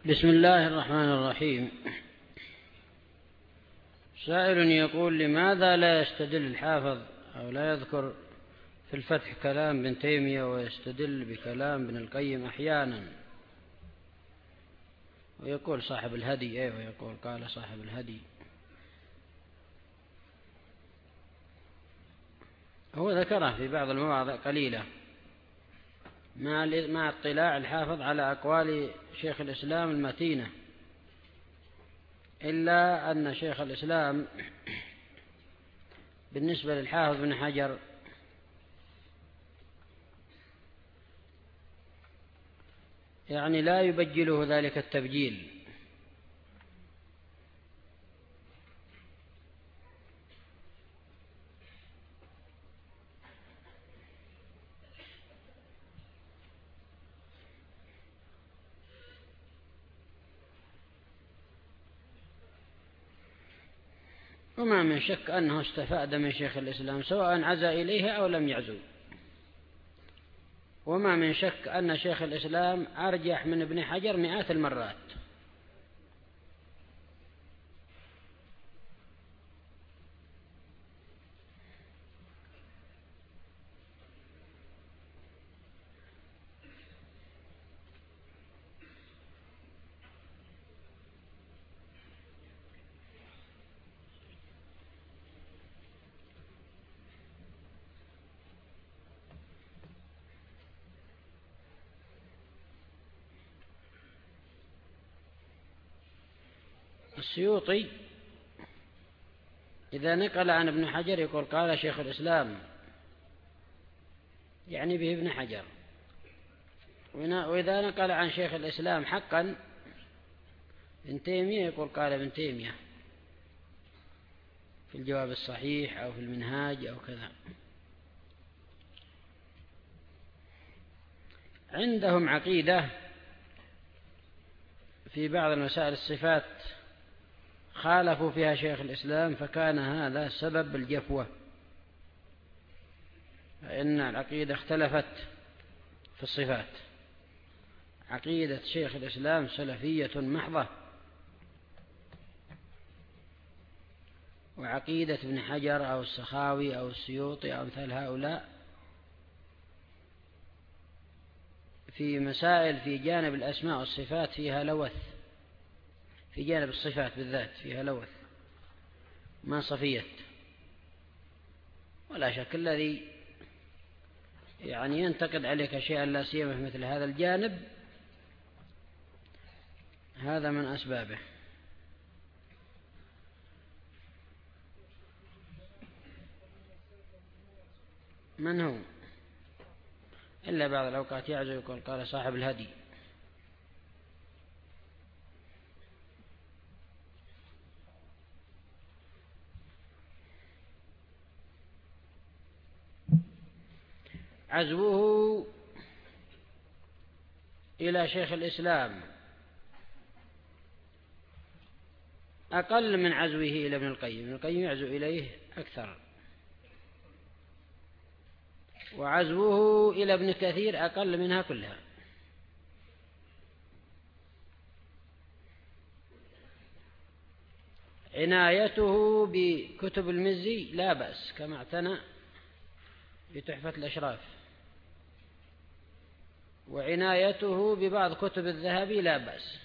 بسم الله الرحمن الرحيم. سائل يقول: لماذا لا يستدل الحافظ أو لا يذكر في الفتح كلام ابن تيمية ويستدل بكلام ابن القيم أحيانا؟ ويقول صاحب الهدي، ويقول قال صاحب الهدي. هو ذكره في بعض المواضع قليلة مع اطلاع الحافظ على أقوال شيخ الإسلام المتينة، إلا أن شيخ الإسلام بالنسبة للحافظ بن حجر يعني لا يبجله ذلك التبجيل، وما من شك أنه استفاد من شيخ الإسلام سواء عزى إليه أو لم يعزو، وما من شك أن شيخ الإسلام أرجح من ابن حجر مئات المرات. السيوطي إذا نقل عن ابن حجر يقول قال شيخ الإسلام، يعني به ابن حجر. وإذا نقل عن شيخ الإسلام حقا ابن تيمية يقول قال ابن تيمية في الجواب الصحيح أو في المنهاج أو كذا. عندهم عقيدة في بعض المسائل الصفات خالفوا فيها شيخ الإسلام، فكان هذا سبب الجفوة، فإن العقيدة اختلفت في الصفات. عقيدة شيخ الإسلام سلفية محضة، وعقيدة ابن حجر أو السخاوي أو السيوطي أو مثل هؤلاء في مسائل في جانب الأسماء والصفات فيها لوث، في جانب الصفات بالذات فيها لوث ما صفيت. ولا شك الذي يعني ينتقد عليك شيئا لا سيما في مثل هذا الجانب هذا من أسبابه. من هو؟ إلا بعض الأوقات يعزو يقول قال صاحب الهدي. عزوه إلى شيخ الإسلام أقل من عزوه إلى ابن القيم. ابن القيم يعزو إليه أكثر، وعزوه إلى ابن كثير أقل منها كلها. عنايته بكتب المزي لا بأس، كما اعتنى بتحفة الأشراف، وعنايته ببعض كتب الذهبي لا بأس.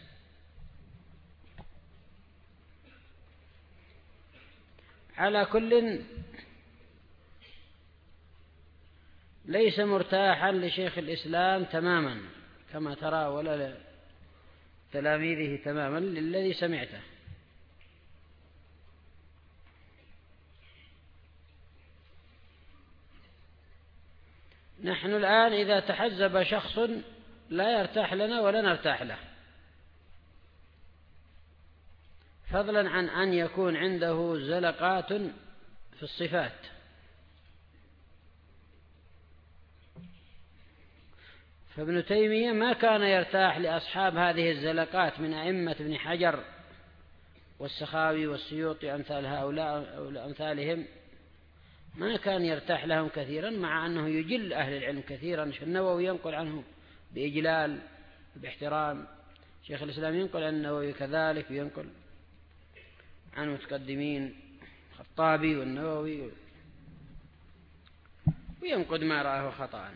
على كل ليس مرتاحا لشيخ الإسلام تماما كما ترى، ولا لتلاميذه تماما للذي سمعته. نحن الآن إذا تحزب شخص لا يرتاح لنا ولا نرتاح له، فضلا عن أن يكون عنده زلقات في الصفات. فابن تيمية ما كان يرتاح لأصحاب هذه الزلقات من أئمة ابن حجر والسخاوي والسيوطي أمثال هؤلاء أو أمثالهم، ما كان يرتاح لهم كثيرا، مع أنه يجل أهل العلم كثيرا. النووي ينقل عنه بإجلال باحترام، شيخ الإسلام ينقل عن النووي كذلك، وينقل عن متقدمين الخطابي والنووي، وينقد ما رآه خطأ.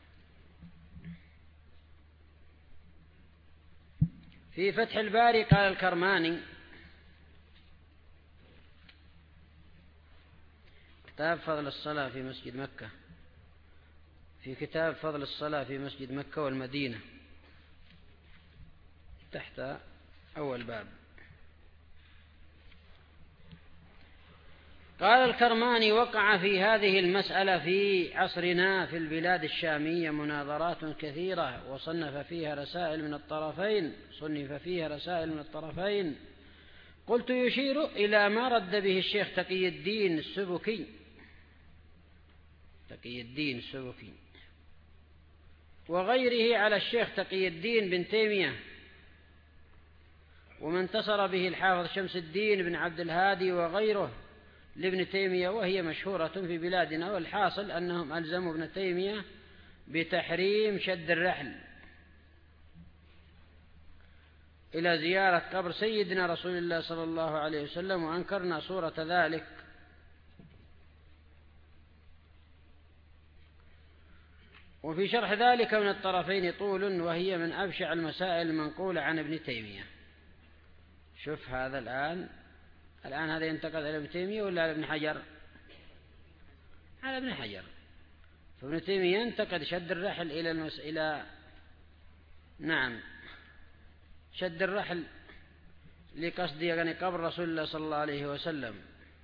في فتح الباري قال الكرماني كتاب فضل الصلاة في مسجد مكة، في كتاب فضل الصلاة في مسجد مكة والمدينة تحت أول باب، قال الكرماني: وقع في هذه المسألة في عصرنا في البلاد الشامية مناظرات كثيرة، وصنف فيها رسائل من الطرفين. قلت: يشير إلى ما رد به الشيخ تقي الدين السبكي وغيره على الشيخ تقي الدين بن تيمية، ومن انتصر به الحافظ شمس الدين بن عبد الهادي وغيره لابن تيمية، وهي مشهورة في بلادنا. والحاصل أنهم ألزموا ابن تيمية بتحريم شد الرحل إلى زيارة قبر سيدنا رسول الله صلى الله عليه وسلم، وأنكرنا صورة ذلك. وفي شرح ذلك من الطرفين طول، وهي من أبشع المسائل المنقولة عن ابن تيمية. شوف هذا الآن هذا ينتقد على ابن تيمية ولا على ابن حجر؟ على ابن حجر. فابن تيمية ينتقد شد الرحل إلى شد الرحل لقصد يعني قبر رسول الله صلى الله عليه وسلم.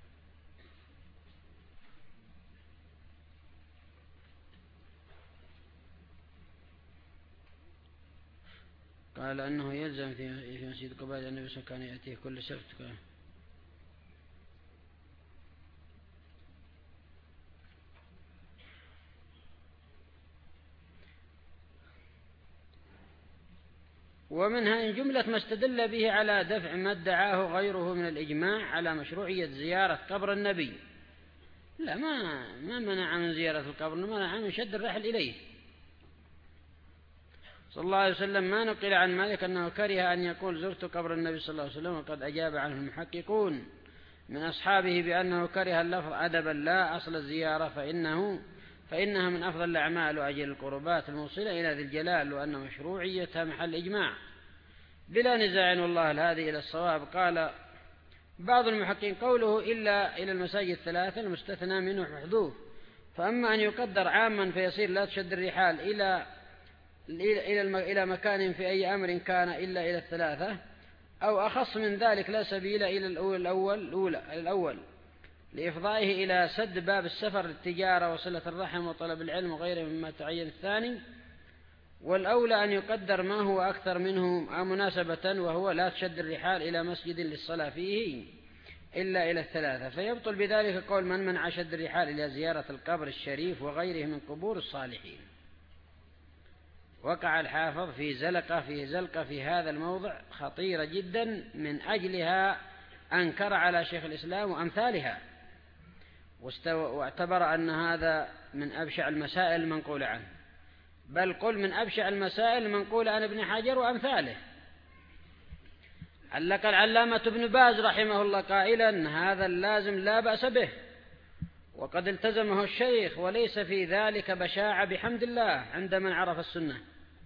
قال أنه يلزم في مسجد قباء النبي صلى الله عليه وسلم كان يأتيه كل سبت. ومنها إن جملة ما استدل به على دفع ما ادعاه غيره من الإجماع على مشروعية زيارة قبر النبي. لا، ما منع من زيارة القبر، منع من شد الرحل إليه صلى الله عليه وسلم. ما نقل عن مالك أنه كره أن يقول زرت قبر النبي صلى الله عليه وسلم، وقد أجاب عنه المحققون من أصحابه بأنه كره اللفظ أدبا لا أصل الزيارة، فإنها من أفضل الأعمال وأجل القربات الموصلة إلى ذي الجلال، وأن مشروعيتها محل إجماع بلا نزاع، والله الهادي إلى الصواب. قال بعض المحققين قوله إلا إلى المساجد الثلاثة المستثنى منه محذوف، فأما أن يقدر عاما فيصير لا تشد الرحال إلى مكان في أي أمر كان إلا إلى الثلاثة، أو أخص من ذلك لا سبيل إلى الأول لإفضائه إلى سد باب السفر للتجارة وصلة الرحم وطلب العلم وغيره مما تعين الثاني، والأولى أن يقدر ما هو أكثر منه مناسبة، وهو لا تشد الرحال إلى مسجد للصلاة فيه إلا إلى الثلاثة، فيبطل بذلك قول من منع شد الرحال إلى زيارة القبر الشريف وغيره من قبور الصالحين. وقع الحافظ في زلقة في هذا الموضع خطيرة جدا، من أجلها أنكر على شيخ الإسلام وأمثالها، واعتبر أن هذا من أبشع المسائل المنقولة عنه، بل قل من أبشع المسائل المنقولة عن ابن حجر وأمثاله. علق العلامة ابن باز رحمه الله قائلا: هذا اللازم لا بأس به، وقد التزمه الشيخ، وليس في ذلك بشاعة بحمد الله عند من عرف السنة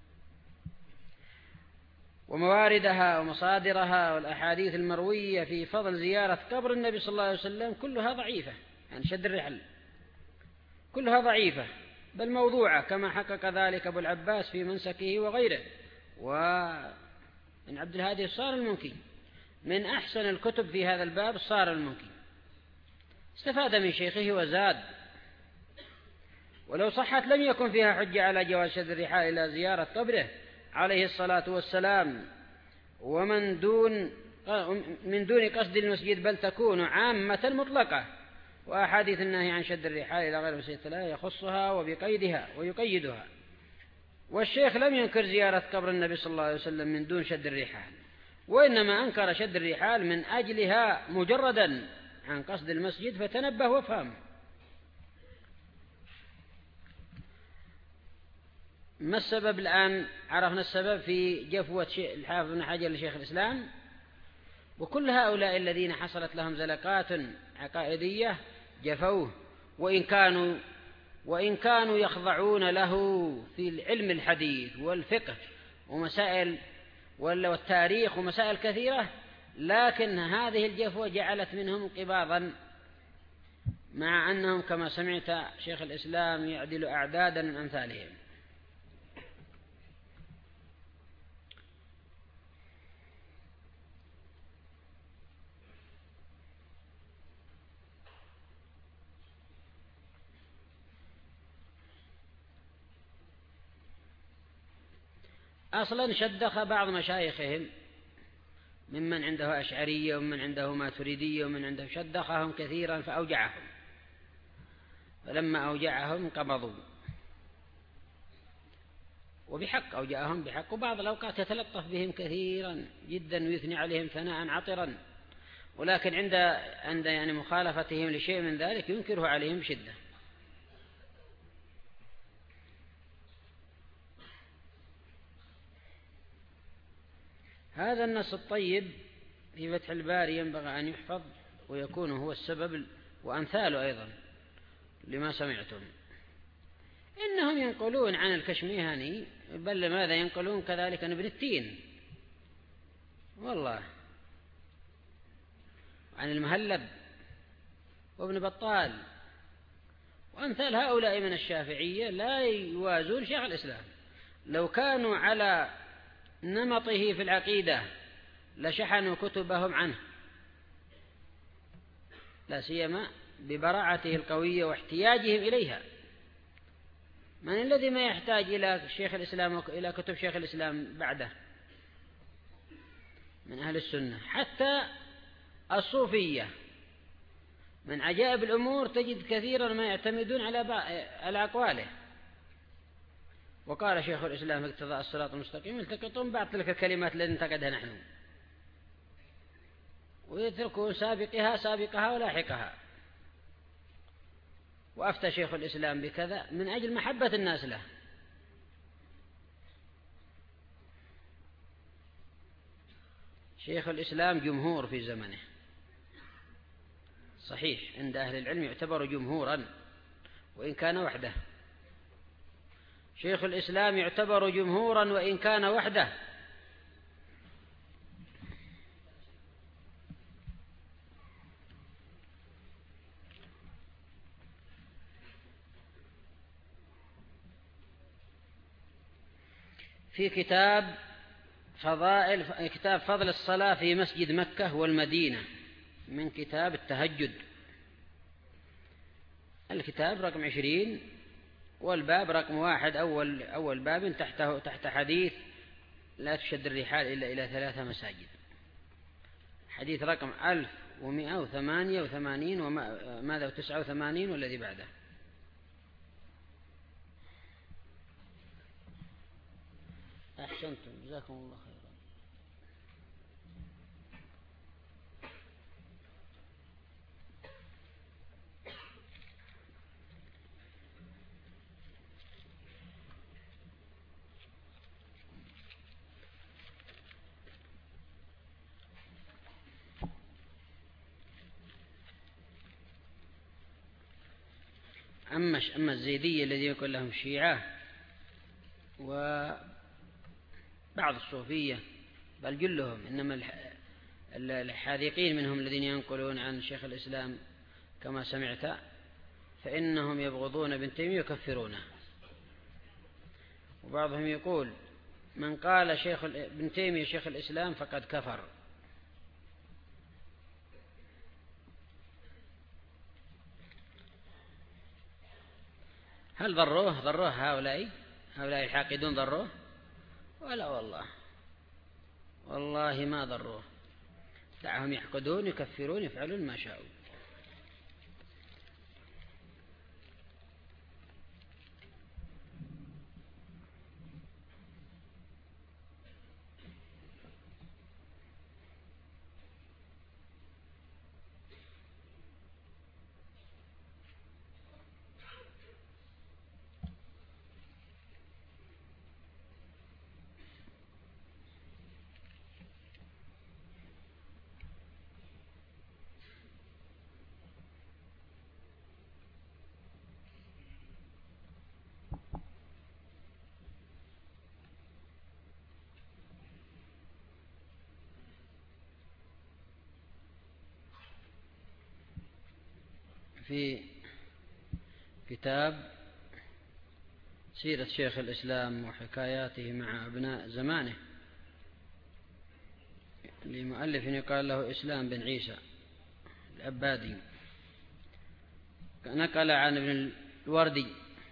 ومواردها ومصادرها، والأحاديث المروية في فضل زيارة قبر النبي صلى الله عليه وسلم كلها ضعيفة، يعني شد الرحل كلها ضعيفة بل موضوعة، كما حقق ذلك أبو العباس في منسكه وغيره. ومن عبد الهادي الصار المنكي من أحسن الكتب في هذا الباب صار المنكي، استفاد من شيخه وزاد، ولو صحت لم يكن فيها حجة على جواز شد الرحال إلى زيارة قبره عليه الصلاة والسلام، ومن من دون قصد المسجد، بل تكون عامة مطلقة، وأحاديث النهي عن شد الرحال إلى غير مسجد لا يخصها وبقيدها ويقيدها. والشيخ لم ينكر زيارة قبر النبي صلى الله عليه وسلم من دون شد الرحال، وإنما أنكر شد الرحال من أجلها مجردا عن قصد المسجد، فتنبه وافهم. ما السبب الآن؟ عرفنا السبب في جفوة الحافظ بن حجر لشيخ الإسلام. وكل هؤلاء الذين حصلت لهم زلقات عقائدية جفوه، وإن كانوا يخضعون له في العلم الحديث والفقه ومسائل والتاريخ ومسائل كثيرة، لكن هذه الجفوة جعلت منهم انقباضا، مع أنهم كما سمعت شيخ الإسلام يعدل أعدادا من أمثالهم. أصلا شدخ بعض مشايخهم ممن عنده أشعرية ومن عنده ماتريدية ومن عنده، شدخهم كثيرا فأوجعهم، فلما أوجعهم انقبضوا، وبحق أوجعهم بحق. وبعض الأوقات يتلطف بهم كثيرا جدا ويثني عليهم ثناء عطرا، ولكن عند يعني مخالفتهم لشيء من ذلك ينكره عليهم بشدة. هذا النص الطيب في فتح الباري ينبغي أن يحفظ ويكون هو السبب، وأمثاله أيضا لما سمعتم. إنهم ينقلون عن الكشميهاني، بل ماذا ينقلون كذلك عن ابن التين، والله، عن المهلب وابن بطال وأمثال هؤلاء من الشافعية لا يوازون شيخ الإسلام. لو كانوا على نمطه في العقيدة لشحنوا كتبهم عنه، لا سيما ببراعته القوية واحتياجهم إليها. من الذي ما يحتاج إلى شيخ الإسلام وإلى كتب شيخ الإسلام بعده من أهل السنة؟ حتى الصوفية من عجائب الأمور تجد كثيرا ما يعتمدون على أقواله. وقال شيخ الإسلام في اقتضاء الصراط المستقيم: التقطون بعض تلك الكلمات التي انتقدها نحن، ويتركون سابقها ولاحقها. وأفتى شيخ الإسلام بكذا من أجل محبة الناس له. شيخ الإسلام جمهور في زمنه، صحيح عند أهل العلم يعتبر جمهورا وإن كان وحده. شيخ الإسلام يعتبر جمهورا وإن كان وحده. في كتاب فضل الصلاة في مسجد مكة والمدينة، من كتاب التهجد، الكتاب رقم 20 والباب رقم 1، أول باب تحت حديث: لا تشد الرحال إلا إلى 3 مساجد. حديث رقم 1188 وماذا 89 والذي بعده. أحسنتم، جزاكم الله خيرا. أما الزيدية الذين يقول لهم شيعة وبعض الصوفية بل جلهم، إنما الحاذقين منهم الذين ينقلون عن شيخ الإسلام كما سمعت، فإنهم يبغضون ابن تيمية يكفرونه. وبعضهم يقول: من قال ابن تيمية شيخ الإسلام فقد كفر. هل ضروه هؤلاء الحاقدون ضروه؟ ولا والله ما ضروه. دعهم يحقدون يكفرون يفعلون ما شاءوا. في كتاب سيرة شيخ الإسلام وحكاياته مع أبناء زمانه لمؤلف يقال له إسلام بن عيسى العبادي، نقل عن ابن الوردي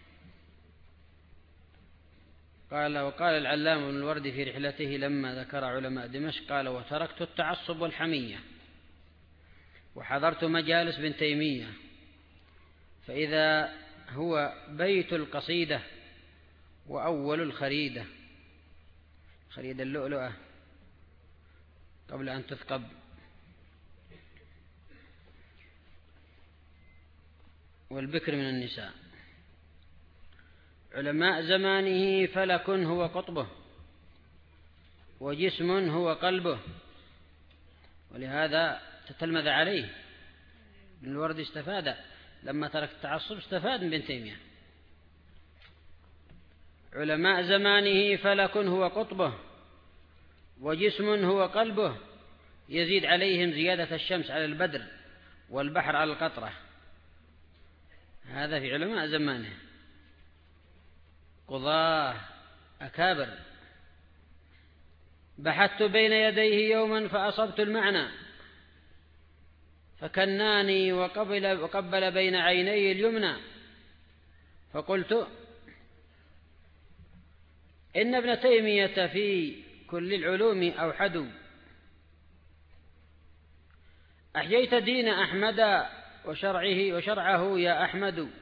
قال: وقال العلامة ابن الوردي في رحلته لما ذكر علماء دمشق قال: وتركت التعصب والحمية وحضرت مجالس ابن تيمية، فإذا هو بيت القصيدة وأول الخريدة، خريدة اللؤلؤة قبل أن تثقب، والبكر من النساء. علماء زمانه فلك هو قطبه وجسم هو قلبه، ولهذا تتلمذ عليه. ابن الوردي استفاد لما ترك التعصب، استفاد من ابن تيمية. علماء زمانه فلك هو قطبه وجسم هو قلبه، يزيد عليهم زيادة الشمس على البدر والبحر على القطرة. هذا في علماء زمانه، قضاة أكابر. بحثت بين يديه يوما فأصبت المعنى، فكناني وقبل بين عيني اليمنى، فقلت: إن ابن تيمية في كل العلوم أوحد، أحييت دين أحمد وشرعه يا أحمد.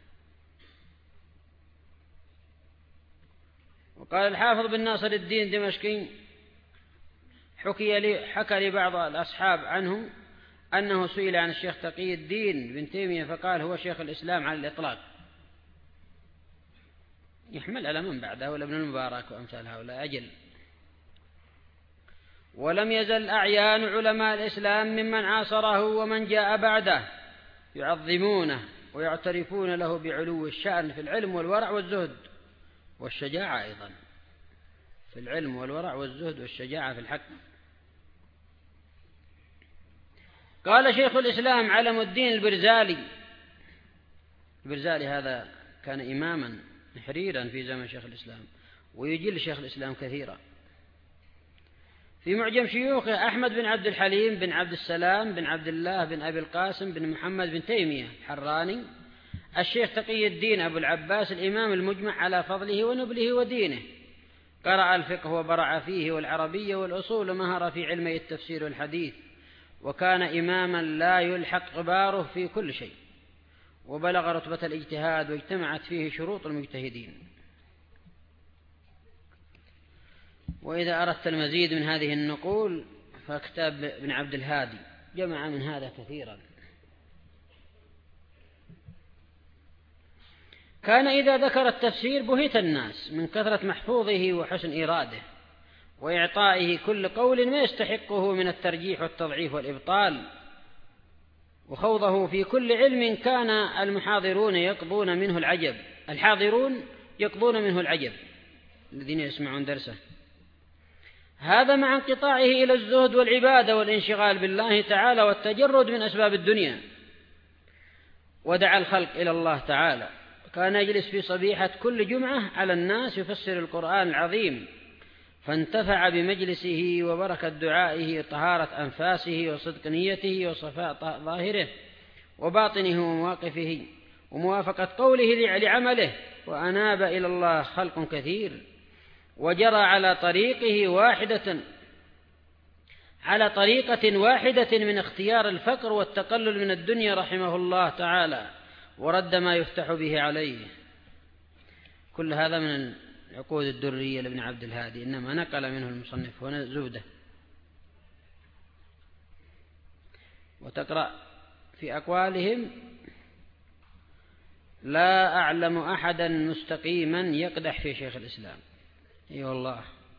وقال الحافظ بن ناصر الدين دمشقي: حكى لي بعض الأصحاب عنه أنه سئل عن الشيخ تقي الدين بن تيمية فقال: هو شيخ الإسلام على الإطلاق، يحمل على من بعده ولا ابن المبارك وأمثال هؤلاء أجل. ولم يزل أعيان علماء الإسلام ممن عاصره ومن جاء بعده يعظمونه ويعترفون له بعلو الشأن في العلم والورع والزهد والشجاعة، أيضا في العلم والورع والزهد والشجاعة في الحق. قال شيخ الإسلام علم الدين البرزالي هذا كان إماما محريرا في زمن شيخ الإسلام، ويجل شيخ الإسلام كثيرا. في معجم شيوخه أحمد بن عبد الحليم بن عبد السلام بن عبد الله بن أبي القاسم بن محمد بن تيمية الحراني، الشيخ تقي الدين أبو العباس الإمام المجمع على فضله ونبله ودينه، قرأ الفقه وبرع فيه والعربية والأصول، ومهر في علمي التفسير والحديث، وكان إماما لا يلحق غباره في كل شيء، وبلغ رتبة الاجتهاد واجتمعت فيه شروط المجتهدين. وإذا أردت المزيد من هذه النقول فكتاب ابن عبد الهادي جمع من هذا كثيرا. كان إذا ذكر التفسير بهت الناس من كثرة محفوظه وحسن إراده وإعطائه كل قول ما يستحقه من الترجيح والتضعيف والإبطال، وخوضه في كل علم كان الحاضرون يقضون منه العجب الذين يسمعون درسه. هذا مع انقطاعه إلى الزهد والعبادة والانشغال بالله تعالى والتجرد من أسباب الدنيا، ودعا الخلق إلى الله تعالى. كان يجلس في صبيحة كل جمعة على الناس يفسر القرآن العظيم، فانتفع بمجلسه وبركة دعائه طهارة أنفاسه وصدق نيته وصفاء ظاهره وباطنه ومواقفه وموافقة قوله لعمله، وأناب إلى الله خلق كثير، وجرى على طريقة واحدة من اختيار الفقر والتقلل من الدنيا رحمه الله تعالى، ورد ما يفتح به عليه. كل هذا من العقود الدرية لابن عبد الهادي، إنما نقل منه المصنف هنا زبدة. وتقرأ في أقوالهم: لا أعلم أحدا مستقيما يقدح في شيخ الإسلام. اي والله.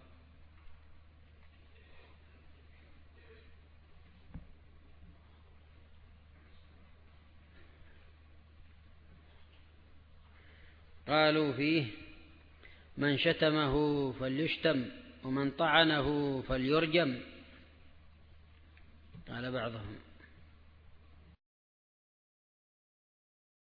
قالوا فيه: من شتمه فليشتم ومن طعنه فليرجم، قال بعضهم.